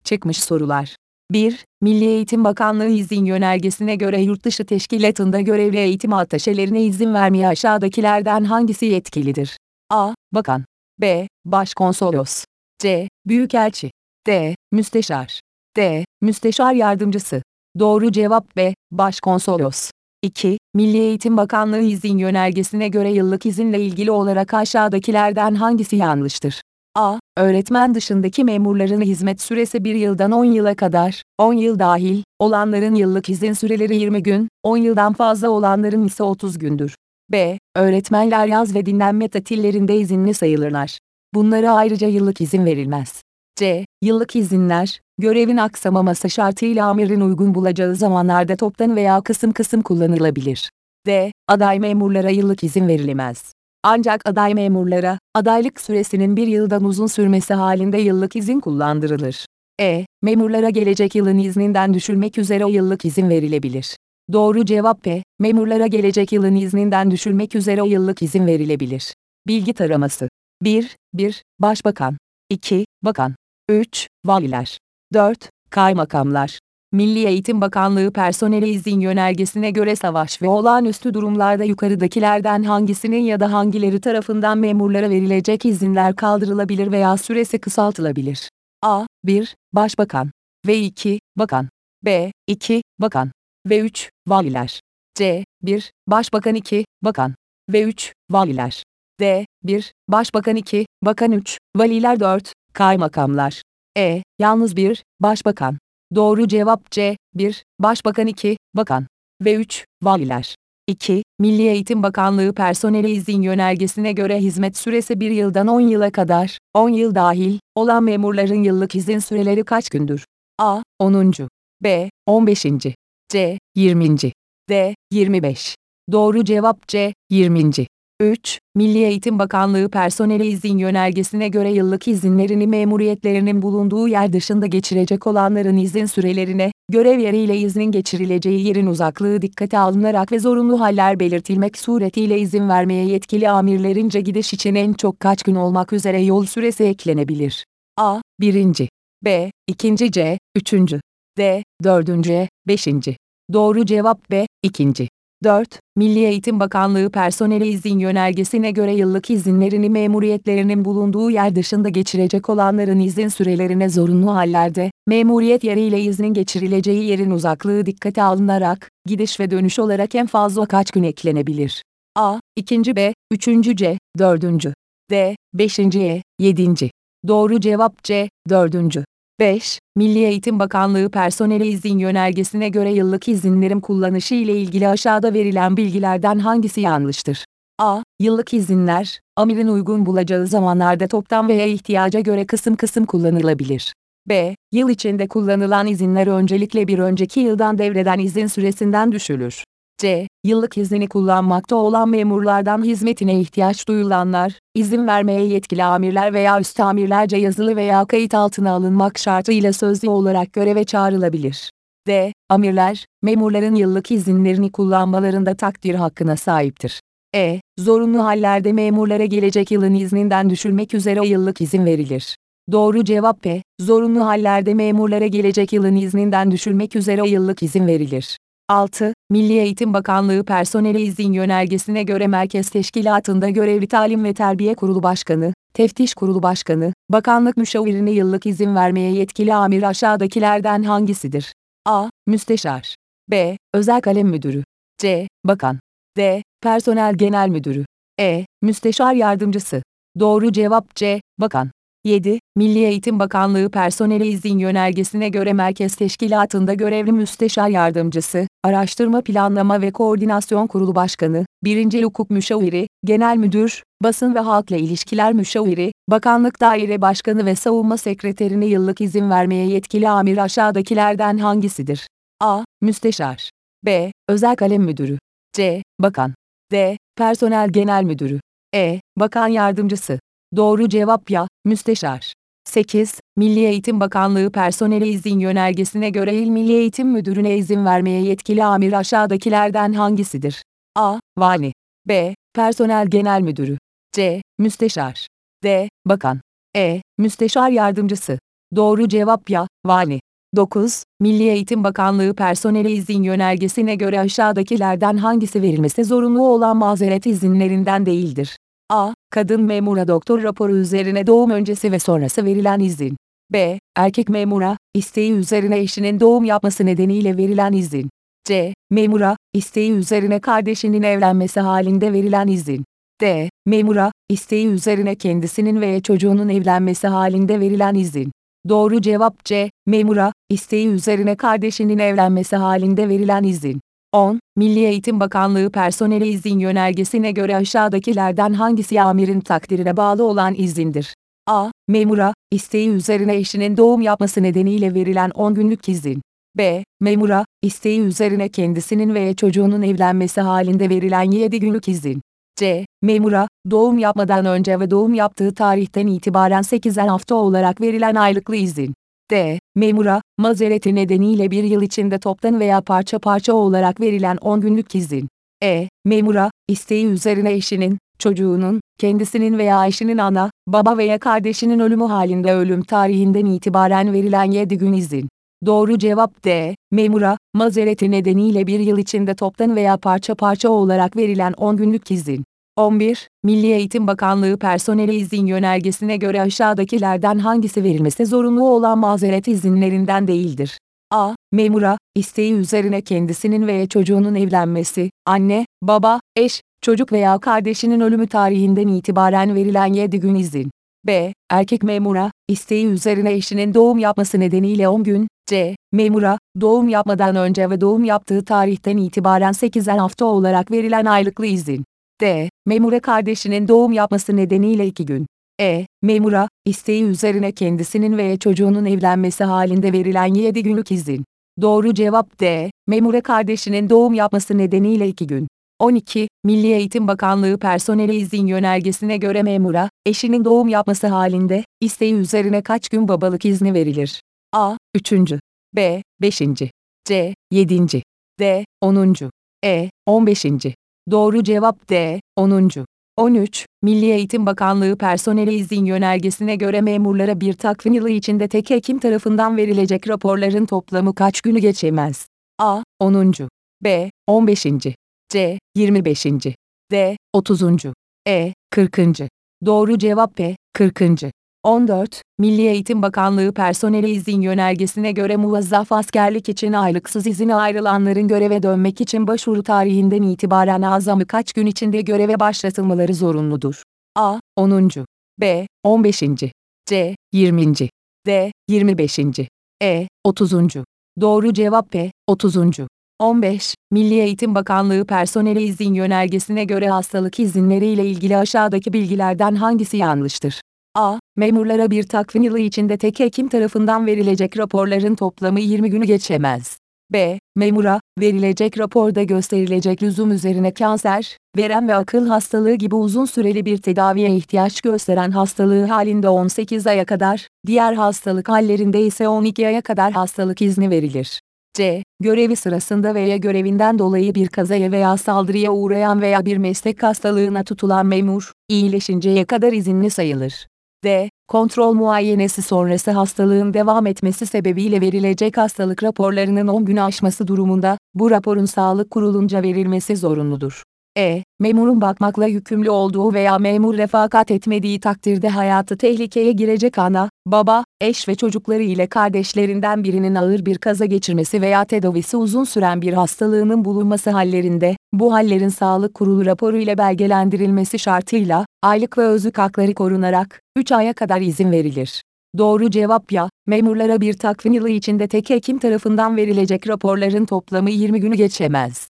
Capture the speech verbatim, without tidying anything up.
Çıkmış sorular. bir. Milli Eğitim Bakanlığı izin yönergesine göre yurtdışı teşkilatında görevli eğitim attaşelerine izin vermeye aşağıdakilerden hangisi yetkilidir? A. Bakan. B. Başkonsolos. C. Büyükelçi. D. Müsteşar. D. Müsteşar yardımcısı. Doğru cevap B. Başkonsolos. iki. Milli Eğitim Bakanlığı izin yönergesine göre yıllık izinle ilgili olarak aşağıdakilerden hangisi yanlıştır? A. Öğretmen dışındaki memurların hizmet süresi bir yıldan on yıla kadar, on yıl dahil olanların yıllık izin süreleri yirmi gün, on yıldan fazla olanların ise otuz gündür. B. Öğretmenler yaz ve dinlenme tatillerinde izinli sayılırlar. Bunlara ayrıca yıllık izin verilmez. C. Yıllık izinler, görevin aksamaması şartıyla amirin uygun bulacağı zamanlarda toptan veya kısım kısım kullanılabilir. D. Aday memurlara yıllık izin verilemez. Ancak aday memurlara, adaylık süresinin bir yıldan uzun sürmesi halinde yıllık izin kullandırılır. E. Memurlara gelecek yılın izninden düşülmek üzere yıllık izin verilebilir. Doğru cevap B. Memurlara gelecek yılın izninden düşülmek üzere yıllık izin verilebilir. Bilgi taraması. bir. bir. Başbakan. iki. Bakan. üç. Valiler. dört. Kaymakamlar. Milli Eğitim Bakanlığı personeli izin yönergesine göre savaş ve olağanüstü durumlarda yukarıdakilerden hangisinin ya da hangileri tarafından memurlara verilecek izinler kaldırılabilir veya süresi kısaltılabilir? A. bir. Başbakan. V. iki. Bakan. B. iki. Bakan. V. üç. Valiler. C. bir. Başbakan iki. Bakan. V. üç. Valiler. D. bir. Başbakan iki. Bakan üç. Valiler dört. Kaymakamlar. E. Yalnız bir. Başbakan. Doğru cevap C. bir. Başbakan iki. Bakan. Ve üç. Valiler. iki. Milli Eğitim Bakanlığı personeli izin yönergesine göre hizmet süresi bir yıldan on yıla kadar, on yıl dahil olan memurların yıllık izin süreleri kaç gündür? A. onuncu. B. on beşinci. C. yirminci. D. yirmi beş. Doğru cevap C. yirminci. üç. Milli Eğitim Bakanlığı personeli izin yönergesine göre yıllık izinlerini memuriyetlerinin bulunduğu yer dışında geçirecek olanların izin sürelerine, görev yeriyle iznin geçirileceği yerin uzaklığı dikkate alınarak ve zorunlu haller belirtilmek suretiyle izin vermeye yetkili amirlerince gidiş için en çok kaç gün olmak üzere yol süresi eklenebilir? A. birinci. B. ikinci. C. üçüncü. D. dördüncü. E. beşinci. Doğru cevap B. ikinci. dört. Milli Eğitim Bakanlığı personeli izin yönergesine göre yıllık izinlerini memuriyetlerinin bulunduğu yer dışında geçirecek olanların izin sürelerine zorunlu hallerde, memuriyet yeriyle iznin geçirileceği yerin uzaklığı dikkate alınarak, gidiş ve dönüş olarak en fazla kaç gün eklenebilir? A. ikinci. B. üçüncü. C. dördüncü. D. beşinci. E. yedinci. Doğru cevap C. dördüncü. beş. Milli Eğitim Bakanlığı personeli izin yönergesine göre yıllık izinlerin kullanışı ile ilgili aşağıda verilen bilgilerden hangisi yanlıştır? A. Yıllık izinler, amirin uygun bulacağı zamanlarda toptan veya ihtiyaca göre kısım kısım kullanılabilir. B. Yıl içinde kullanılan izinler öncelikle bir önceki yıldan devreden izin süresinden düşülür. C. Yıllık iznini kullanmakta olan memurlardan hizmetine ihtiyaç duyulanlar, izin vermeye yetkili amirler veya üst amirlerce yazılı veya kayıt altına alınmak şartıyla sözlü olarak göreve çağrılabilir. D. Amirler, memurların yıllık izinlerini kullanmalarında takdir hakkına sahiptir. E. Zorunlu hallerde memurlara gelecek yılın izninden düşülmek üzere yıllık izin verilir. Doğru cevap B. Zorunlu hallerde memurlara gelecek yılın izninden düşülmek üzere yıllık izin verilir. altı. Milli Eğitim Bakanlığı personeli izin yönergesine göre merkez teşkilatında görevli Talim ve Terbiye Kurulu Başkanı, Teftiş Kurulu Başkanı, bakanlık müşavirine yıllık izin vermeye yetkili amir aşağıdakilerden hangisidir? A. Müsteşar. B. Özel Kalem Müdürü. C. Bakan. D. Personel Genel Müdürü. E. Müsteşar Yardımcısı. Doğru cevap C. Bakan. yedi. Milli Eğitim Bakanlığı personeli izin yönergesine göre merkez teşkilatında görevli müsteşar yardımcısı, araştırma planlama ve koordinasyon kurulu başkanı, birincil hukuk müşaviri, genel müdür, basın ve halkla ilişkiler müşaviri, bakanlık daire başkanı ve savunma sekreterine yıllık izin vermeye yetkili amir aşağıdakilerden hangisidir? A. Müsteşar. B. Özel Kalem Müdürü. C. Bakan. D. Personel Genel Müdürü. E. Bakan Yardımcısı. Doğru cevap ya, müsteşar. sekiz. Milli Eğitim Bakanlığı personeli izin yönergesine göre İl Milli Eğitim Müdürüne izin vermeye yetkili amir aşağıdakilerden hangisidir? A. Vali. B. Personel Genel Müdürü. C. Müsteşar. D. Bakan. E. Müsteşar Yardımcısı. Doğru cevap ya, Vali. dokuz. Milli Eğitim Bakanlığı personeli izin yönergesine göre aşağıdakilerden hangisi verilmesi zorunlu olan mazeret izinlerinden değildir? A. Kadın memura doktor raporu üzerine doğum öncesi ve sonrası verilen izin. B. Erkek memura, isteği üzerine eşinin doğum yapması nedeniyle verilen izin. C. Memura, isteği üzerine kardeşinin evlenmesi halinde verilen izin. D. Memura, isteği üzerine kendisinin veya çocuğunun evlenmesi halinde verilen izin. Doğru cevap C. Memura, isteği üzerine kardeşinin evlenmesi halinde verilen izin. on. Milli Eğitim Bakanlığı personeli izin yönergesine göre aşağıdakilerden hangisi amirin takdirine bağlı olan izindir? A. Memura, isteği üzerine eşinin doğum yapması nedeniyle verilen on günlük izin. B. Memura, isteği üzerine kendisinin veya çocuğunun evlenmesi halinde verilen yedi günlük izin. C. Memura, doğum yapmadan önce ve doğum yaptığı tarihten itibaren sekizer hafta olarak verilen aylıklı izin. D. Memura, mazereti nedeniyle bir yıl içinde toptan veya parça parça olarak verilen on günlük izin. E. Memura, isteği üzerine eşinin, çocuğunun, kendisinin veya eşinin ana, baba veya kardeşinin ölümü halinde ölüm tarihinden itibaren verilen yedi gün izin. Doğru cevap D. Memura, mazereti nedeniyle bir yıl içinde toptan veya parça parça olarak verilen on günlük izin. on bir. Milli Eğitim Bakanlığı personeli izin yönergesine göre aşağıdakilerden hangisi verilmesi zorunlu olan mazeret izinlerinden değildir? A. Memura, isteği üzerine kendisinin veya çocuğunun evlenmesi, anne, baba, eş, çocuk veya kardeşinin ölümü tarihinden itibaren verilen yedi gün izin. B. Erkek memura, isteği üzerine eşinin doğum yapması nedeniyle on gün. C. Memura, doğum yapmadan önce ve doğum yaptığı tarihten itibaren sekizer hafta olarak verilen aylıklı izin. D. Memura kardeşinin doğum yapması nedeniyle iki gün. E. Memura, isteği üzerine kendisinin veya çocuğunun evlenmesi halinde verilen yedi günlük izin. Doğru cevap D. Memura kardeşinin doğum yapması nedeniyle iki gün. on iki. Milli Eğitim Bakanlığı personeli izin yönergesine göre memura, eşinin doğum yapması halinde, isteği üzerine kaç gün babalık izni verilir? A. üçüncü. B. beşinci. C. yedinci. D. onuncu. E. on beşinci. Doğru cevap D. onuncu. on üç. Milli Eğitim Bakanlığı personeli izin yönergesine göre memurlara bir takvim yılı içinde tek hekim tarafından verilecek raporların toplamı kaç günü geçemez? A. onuncu. B. on beşinci. C. yirmi beşinci. D. otuzuncu. E. kırkıncı. Doğru cevap B. kırkıncı. on dört. Milli Eğitim Bakanlığı personeli izin yönergesine göre muvazzaf askerlik için aylıksız izine ayrılanların göreve dönmek için başvuru tarihinden itibaren azamı kaç gün içinde göreve başlatılmaları zorunludur? A. onuncu. B. on beşinci. C. yirminci. D. yirmi beşinci. E. otuzuncu. Doğru cevap B. otuzuncu. on beş. Milli Eğitim Bakanlığı personeli izin yönergesine göre hastalık izinleriyle ilgili aşağıdaki bilgilerden hangisi yanlıştır? A. Memurlara bir takvim yılı içinde tek hekim tarafından verilecek raporların toplamı yirmi günü geçemez. B. Memura, verilecek raporda gösterilecek lüzum üzerine kanser, verem ve akıl hastalığı gibi uzun süreli bir tedaviye ihtiyaç gösteren hastalığı halinde on sekiz aya kadar, diğer hastalık hallerinde ise on iki aya kadar hastalık izni verilir. C. Görevi sırasında veya görevinden dolayı bir kazaya veya saldırıya uğrayan veya bir meslek hastalığına tutulan memur, iyileşinceye kadar izinli sayılır. D. Kontrol muayenesi sonrası hastalığın devam etmesi sebebiyle verilecek hastalık raporlarının on günü aşması durumunda, bu raporun sağlık kurulunca verilmesi zorunludur. E. Memurun bakmakla yükümlü olduğu veya memur refakat etmediği takdirde hayatı tehlikeye girecek ana, baba, eş ve çocukları ile kardeşlerinden birinin ağır bir kaza geçirmesi veya tedavisi uzun süren bir hastalığının bulunması hallerinde, bu hallerin sağlık kurulu raporu ile belgelendirilmesi şartıyla, aylık ve özlük hakları korunarak, üç aya kadar izin verilir. Doğru cevap ya, memurlara bir takvim yılı içinde tek hekim tarafından verilecek raporların toplamı yirmi günü geçemez.